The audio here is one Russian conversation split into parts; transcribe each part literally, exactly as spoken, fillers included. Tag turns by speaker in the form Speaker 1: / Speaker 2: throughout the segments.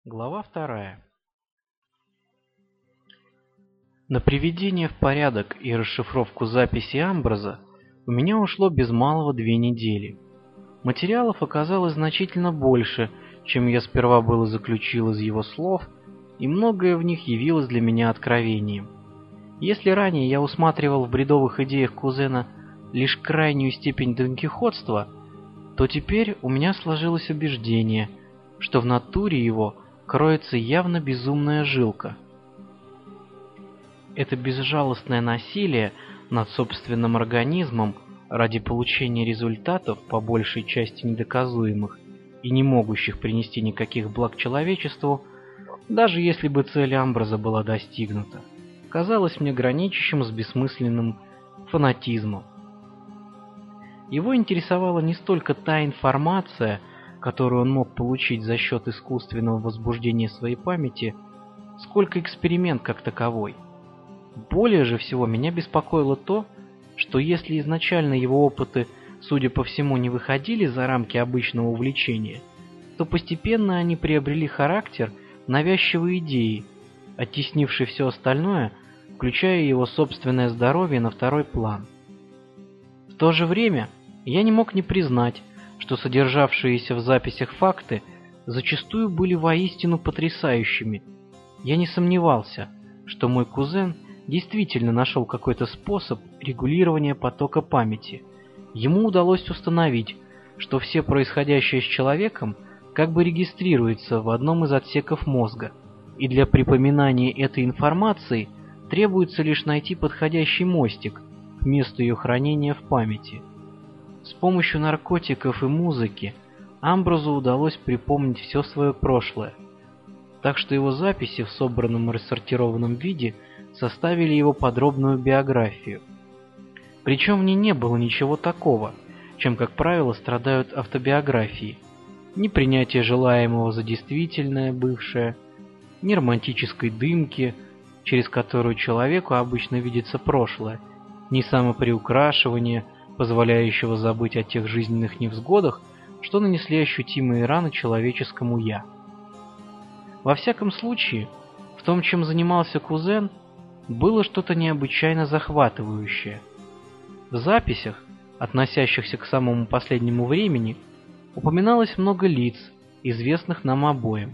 Speaker 1: Глава вторая. На приведение в порядок и расшифровку записей Амброза у меня ушло без малого две недели. Материалов оказалось значительно больше, чем я сперва было заключил из его слов, и многое в них явилось для меня откровением. Если ранее я усматривал в бредовых идеях кузена лишь крайнюю степень донкихотства, то теперь у меня сложилось убеждение, что в натуре его кроется явно безумная жилка. Это безжалостное насилие над собственным организмом ради получения результатов, по большей части недоказуемых и не могущих принести никаких благ человечеству, даже если бы цель Амброза была достигнута, казалось мне граничащим с бессмысленным фанатизмом. Его интересовала не столько та информация, которую он мог получить за счет искусственного возбуждения своей памяти, сколько эксперимент как таковой. Более же всего меня беспокоило то, что если изначально его опыты, судя по всему, не выходили за рамки обычного увлечения, то постепенно они приобрели характер навязчивой идеи, оттеснившей все остальное, включая его собственное здоровье, на второй план. В то же время я не мог не признать, что содержавшиеся в записях факты зачастую были воистину потрясающими. Я не сомневался, что мой кузен действительно нашел какой-то способ регулирования потока памяти. Ему удалось установить, что все происходящее с человеком как бы регистрируется в одном из отсеков мозга, и для припоминания этой информации требуется лишь найти подходящий мостик к месту ее хранения в памяти. С помощью наркотиков и музыки Амброзу удалось припомнить все свое прошлое, так что его записи в собранном и рассортированном виде составили его подробную биографию. Причем в ней не было ничего такого, чем, как правило, страдают автобиографии. Ни принятия желаемого за действительное бывшее, ни романтической дымки, через которую человеку обычно видится прошлое, ни самоприукрашивания, позволяющего забыть о тех жизненных невзгодах, что нанесли ощутимые раны человеческому «я». Во всяком случае, в том, чем занимался кузен, было что-то необычайно захватывающее. В записях, относящихся к самому последнему времени, упоминалось много лиц, известных нам обоим.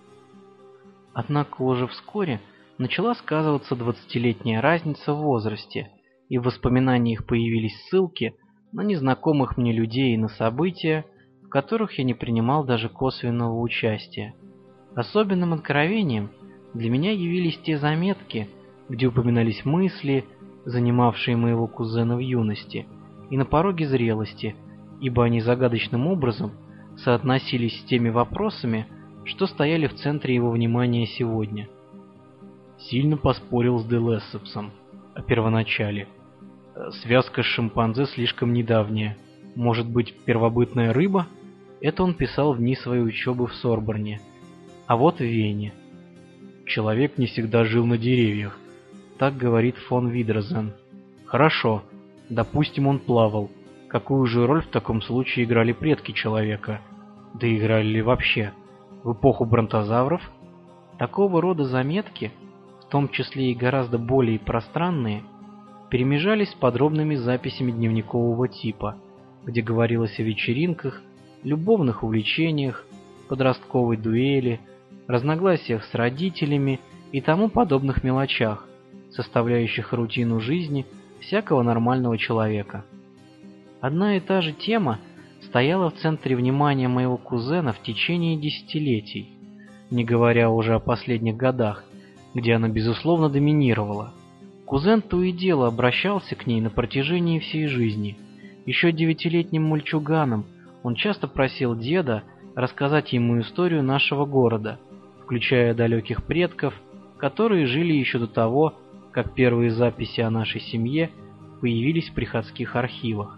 Speaker 1: Однако уже вскоре начала сказываться двадцатилетняя разница в возрасте, и в воспоминаниях появились ссылки на незнакомых мне людей и на события, в которых я не принимал даже косвенного участия. Особенным откровением для меня явились те заметки, где упоминались мысли, занимавшие моего кузена в юности и на пороге зрелости, ибо они загадочным образом соотносились с теми вопросами, что стояли в центре его внимания сегодня. Сильно поспорил с де Лессепсом о первоначале. Связка с шимпанзе слишком недавняя. Может быть, первобытная рыба? Это он писал в дни своей учебы в Сорбонне. А вот в Вене. Человек не всегда жил на деревьях. Так говорит фон Видрозен. Хорошо, допустим, он плавал. Какую же роль в таком случае играли предки человека? Да играли ли вообще? В эпоху бронтозавров? Такого рода заметки, в том числе и гораздо более пространные, перемежались с подробными записями дневникового типа, где говорилось о вечеринках, любовных увлечениях, подростковой дуэли, разногласиях с родителями и тому подобных мелочах, составляющих рутину жизни всякого нормального человека. Одна и та же тема стояла в центре внимания моего кузена в течение десятилетий, не говоря уже о последних годах, где она безусловно доминировала. Кузен то и дело обращался к ней на протяжении всей жизни. Еще девятилетним мальчуганом он часто просил деда рассказать ему историю нашего города, включая далеких предков, которые жили еще до того, как первые записи о нашей семье появились в приходских архивах.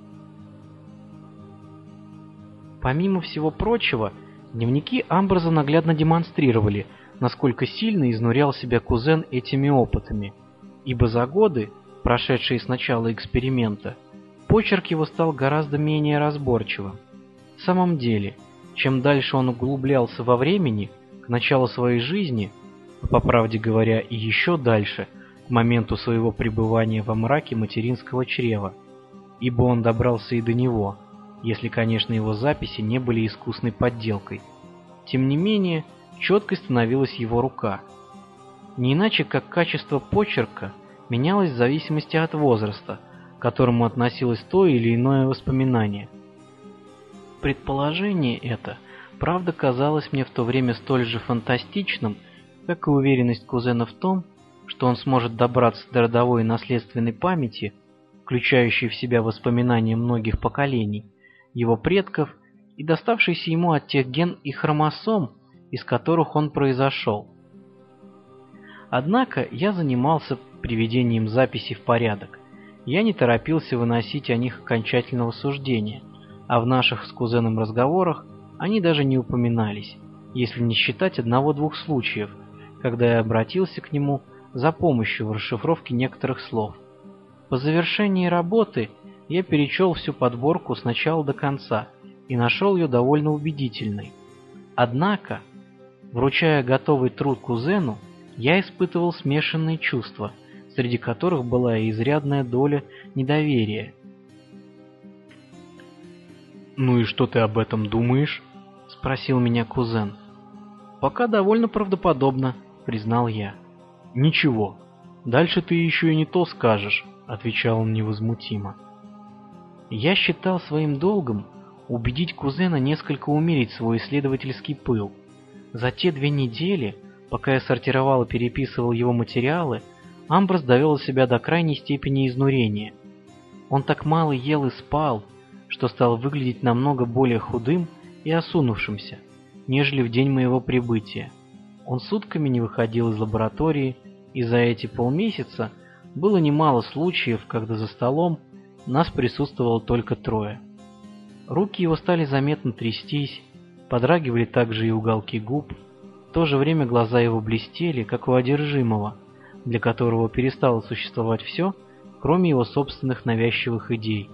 Speaker 1: Помимо всего прочего, дневники Амброза наглядно демонстрировали, насколько сильно изнурял себя кузен этими опытами, ибо за годы, прошедшие с начала эксперимента, почерк его стал гораздо менее разборчивым. В самом деле, чем дальше он углублялся во времени, К началу своей жизни, а по правде говоря и еще дальше, к моменту своего пребывания во мраке материнского чрева, ибо он добрался и до него, если, конечно, его записи не были искусной подделкой. Тем не менее, четкой становилась его рука. Не иначе, как качество почерка менялось в зависимости от возраста, к которому относилось то или иное воспоминание. Предположение это, правда, казалось мне в то время столь же фантастичным, как и уверенность кузена в том, что он сможет добраться до родовой и наследственной памяти, включающей в себя воспоминания многих поколений, его предков и доставшейся ему от тех ген и хромосом, из которых он произошел. Однако я занимался приведением записей в порядок. Я не торопился выносить о них окончательного суждения, а в наших с кузеном разговорах они даже не упоминались, если не считать одного-двух случаев, когда я обратился к нему за помощью в расшифровке некоторых слов. По завершении работы я перечел всю подборку с начала до конца и нашел ее довольно убедительной. Однако, вручая готовый труд кузену, я испытывал смешанные чувства, среди которых была и изрядная доля недоверия. «Ну и что ты об этом думаешь?» — спросил меня кузен. «Пока довольно правдоподобно», — признал я. «Ничего, дальше ты еще и не то скажешь», — отвечал он невозмутимо. Я считал своим долгом убедить кузена несколько умерить свой исследовательский пыл. За те две недели, пока я сортировал и переписывал его материалы, Амброс довел себя до крайней степени изнурения. Он так мало ел и спал, что стал выглядеть намного более худым и осунувшимся, нежели в день моего прибытия. Он сутками не выходил из лаборатории, и за эти полмесяца было немало случаев, когда за столом нас присутствовало только трое. Руки его стали заметно трястись, подрагивали также и уголки губ. В то же время глаза его блестели, как у одержимого, для которого перестало существовать все, кроме его собственных навязчивых идей.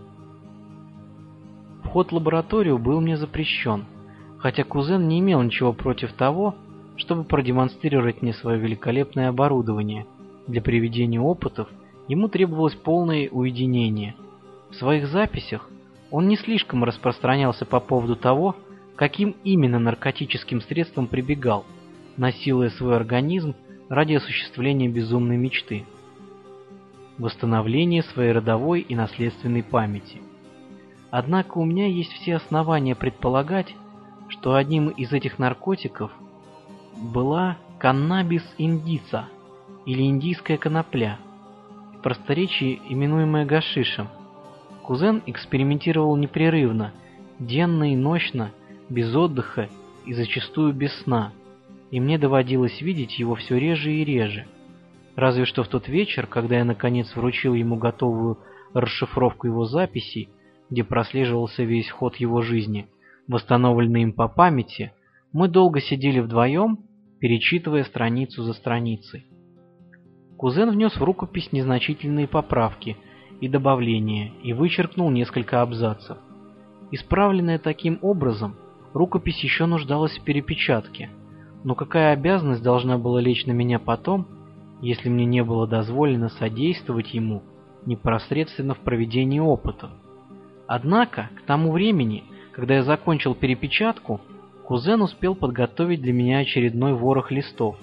Speaker 1: Вход в лабораторию был мне запрещен, хотя кузен не имел ничего против того, чтобы продемонстрировать мне свое великолепное оборудование. Для проведения опытов ему требовалось полное уединение. В своих записях он не слишком распространялся по поводу того, каким именно наркотическим средством прибегал, насилуя свой организм ради осуществления безумной мечты – восстановления своей родовой и наследственной памяти. Однако у меня есть все основания предполагать, что одним из этих наркотиков была каннабис индица или индийская конопля, в просторечии именуемая гашишем. Кузен экспериментировал непрерывно, денно и ночно, без отдыха и зачастую без сна, и мне доводилось видеть его все реже и реже. Разве что в тот вечер, когда я наконец вручил ему готовую расшифровку его записей, где прослеживался весь ход его жизни, восстановленный им по памяти, мы долго сидели вдвоем, перечитывая страницу за страницей. Кузен внес в рукопись незначительные поправки и добавления и вычеркнул несколько абзацев. Исправленная таким образом, рукопись еще нуждалась в перепечатке, но какая обязанность должна была лечь на меня потом, если мне не было дозволено содействовать ему непосредственно в проведении опытов? Однако, к тому времени, когда я закончил перепечатку, кузен успел подготовить для меня очередной ворох листов.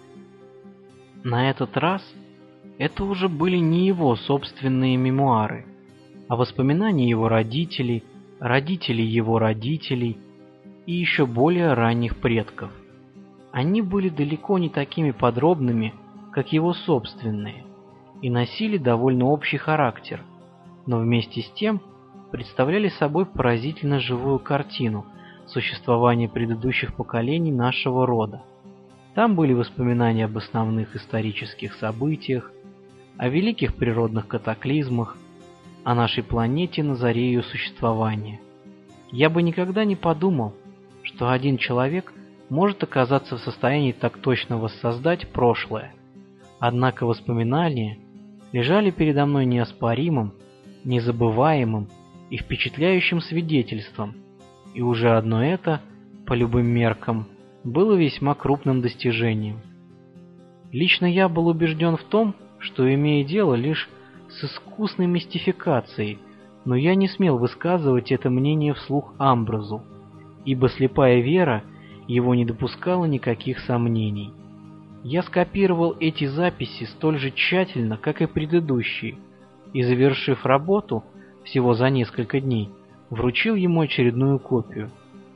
Speaker 1: На этот раз это уже были не его собственные мемуары, а воспоминания его родителей, родителей его родителей и еще более ранних предков. Они были далеко не такими подробными, как его собственные, и носили довольно общий характер, но вместе с тем представляли собой поразительно живую картину существования предыдущих поколений нашего рода. Там были воспоминания об основных исторических событиях, о великих природных катаклизмах, о нашей планете на заре ее существования. Я бы никогда не подумал, что один человек может оказаться в состоянии так точно воссоздать прошлое. Однако воспоминания лежали передо мной неоспоримым, незабываемым и впечатляющим свидетельством, и уже одно это, по любым меркам, было весьма крупным достижением. Лично я был убежден в том, что имею дело лишь с искусной мистификацией, но я не смел высказывать это мнение вслух Амброзу, ибо слепая вера его не допускала никаких сомнений. Я скопировал эти записи столь же тщательно, как и предыдущие, и, завершив работу всего за несколько дней, вручил ему очередную копию.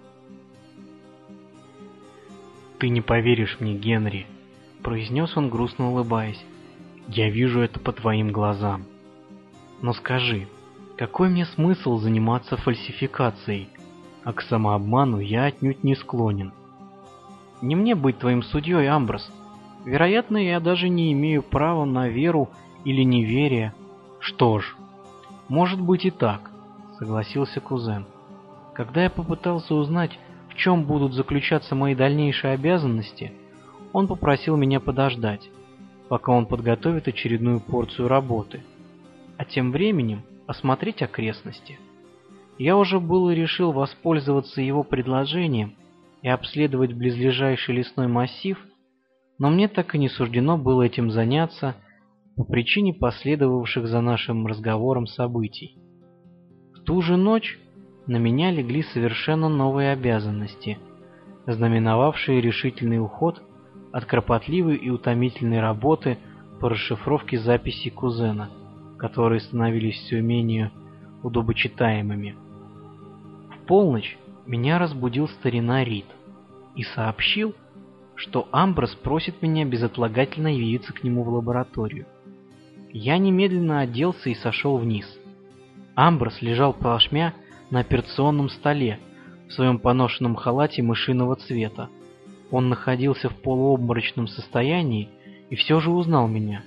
Speaker 1: «Ты не поверишь мне, Генри», — произнес он, грустно улыбаясь. «Я вижу это по твоим глазам. Но скажи, какой мне смысл заниматься фальсификацией? А к самообману я отнюдь не склонен. Не мне быть твоим судьей, Амброс. Вероятно, я даже не имею права на веру или неверие. Что ж, может быть и так», — согласился кузен. «Когда я попытался узнать, в чем будут заключаться мои дальнейшие обязанности, он попросил меня подождать, пока он подготовит очередную порцию работы, а тем временем осмотреть окрестности. Я уже было решил воспользоваться его предложением и обследовать близлежащий лесной массив, но мне так и не суждено было этим заняться по причине последовавших за нашим разговором событий. В ту же ночь на меня легли совершенно новые обязанности, знаменовавшие решительный уход от кропотливой и утомительной работы по расшифровке записей кузена, которые становились все менее удобочитаемыми. В полночь меня разбудил старина Рид и сообщил, что Амброс просит меня безотлагательно явиться к нему в лабораторию. Я немедленно оделся и сошел вниз. Амброс лежал плашмя на операционном столе в своем поношенном халате мышиного цвета. Он находился в полуобморочном состоянии и все же узнал меня.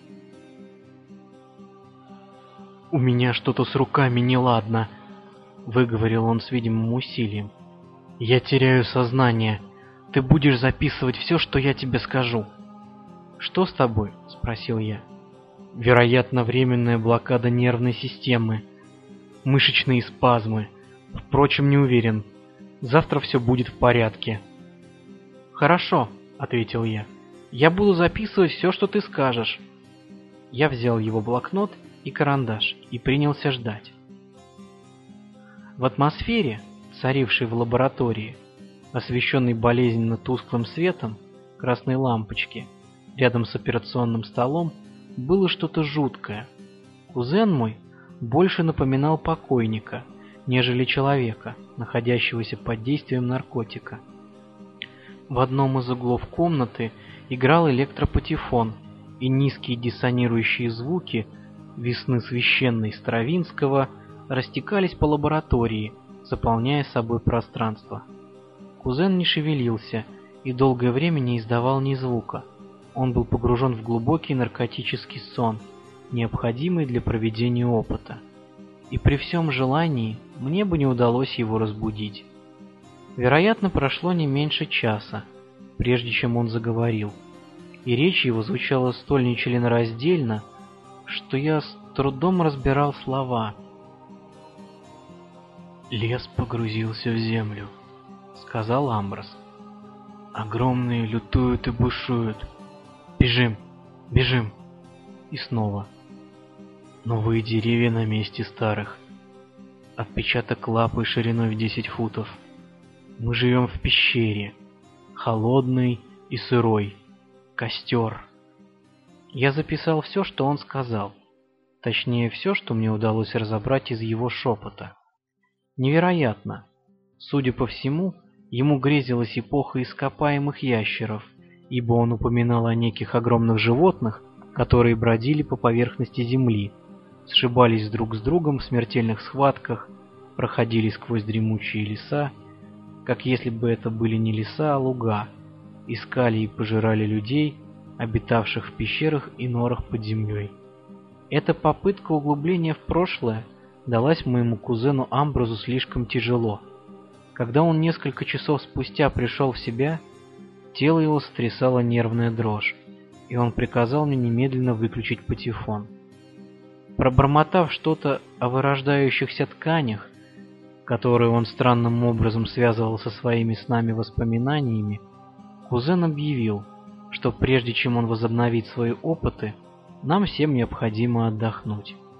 Speaker 1: «У меня что-то с руками неладно», — выговорил он с видимым усилием. «Я теряю сознание. Ты будешь записывать все, что я тебе скажу». «Что с тобой?» — спросил я. «Вероятно, временная блокада нервной системы. Мышечные спазмы. Впрочем, не уверен. Завтра все будет в порядке». «Хорошо», — ответил я. «Я буду записывать все, что ты скажешь». Я взял его блокнот и карандаш и принялся ждать. В атмосфере, царившей в лаборатории, освещенной болезненно тусклым светом красной лампочки, рядом с операционным столом, было что-то жуткое. Кузен мой больше напоминал покойника, нежели человека, находящегося под действием наркотика. В одном из углов комнаты играл электропатефон, и низкие диссонирующие звуки «Весны священной» Стравинского растекались по лаборатории, заполняя собой пространство. Кузен не шевелился и долгое время не издавал ни звука. Он был погружен в глубокий наркотический сон, необходимый для проведения опыта. И при всем желании мне бы не удалось его разбудить. Вероятно, прошло не меньше часа, прежде чем он заговорил, и речь его звучала столь нечленораздельно, что я с трудом разбирал слова. «Лес погрузился в землю», — сказал Амброс. «Огромные лютуют и бушуют. Бежим, бежим!» И снова. «Новые деревья на месте старых. Отпечаток лапы шириной в десять футов. Мы живем в пещере, холодной и сырой. Костер». Я записал все, что он сказал. Точнее, все, что мне удалось разобрать из его шепота. Невероятно. Судя по всему, ему грезилась эпоха ископаемых ящеров, ибо он упоминал о неких огромных животных, которые бродили по поверхности земли, сшибались друг с другом в смертельных схватках, проходили сквозь дремучие леса, как если бы это были не леса, а луга, искали и пожирали людей, обитавших в пещерах и норах под землей. Эта попытка углубления в прошлое далась моему кузену Амброзу слишком тяжело. Когда он несколько часов спустя пришел в себя, тело его сотрясала нервная дрожь, и он приказал мне немедленно выключить патефон. Пробормотав что-то о вырождающихся тканях, которые он странным образом связывал со своими снами воспоминаниями, кузен объявил, что прежде чем он возобновит свои опыты, нам всем необходимо отдохнуть.